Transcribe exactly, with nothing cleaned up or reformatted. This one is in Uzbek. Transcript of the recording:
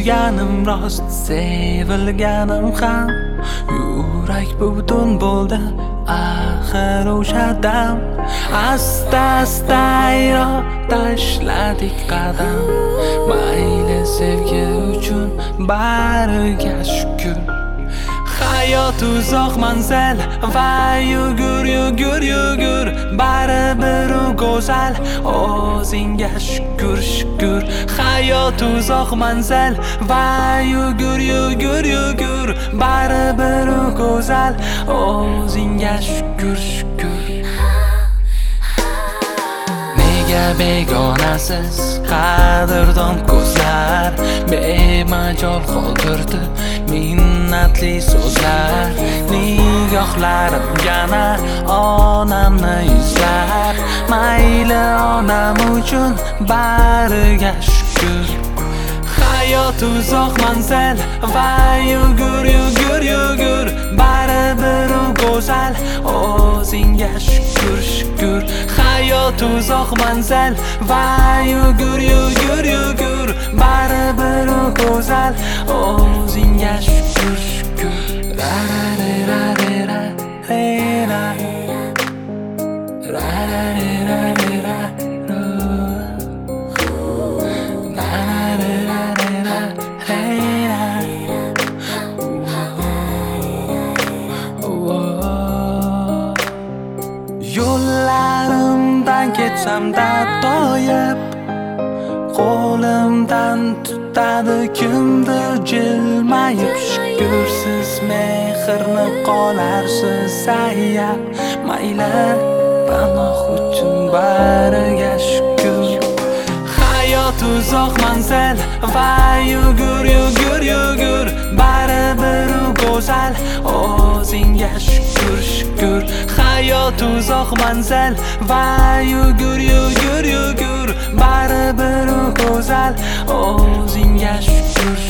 suyganim rost, sevilganim ham. Yurak butun bo'ldi axir o'sha dam. Asta asta ayro tashladik qadam. Mayli sevgi uchun bariga shukr. Hayot uzoq manzil va yugur yugur yugur, baribir u go'zal, o'zingga shukr shukr. Hayot uzoq manzil va yugur yugur yugur, baribir u go'zal, o'zingga shukr shukr. Nega begonasiz qadrdon ko'zlar, bemajol qoldirdi minnatli so'zlar. Nigohlarim yana onamni izlar. Mayli onam uchun bariga shukr. Hayot uzoq manzil va yugur yugur yugur, baribir u go'zal, o'zingga shukr shukr. Hayot uzoq manzil va yugur yugur yugur, baribir u go'zal, o'zingga shukr shukr. Ra ra ra ra ra ra ra ra ra ra. Yo'llarimdan ketsam-da toyib, qo'limdan tutadi kimdir jilmayib. Shukursiz mehrni qolarsiz ayab. Mayli panoh uchun bariga shukr. Hayot uzoq manzil va yugur yugur yugur, baribir u go'zal, o'zingga shukr shukr. Hayot uzoq manzil va yugur yugur yugur, baribir u go'zal, o'zingga shukr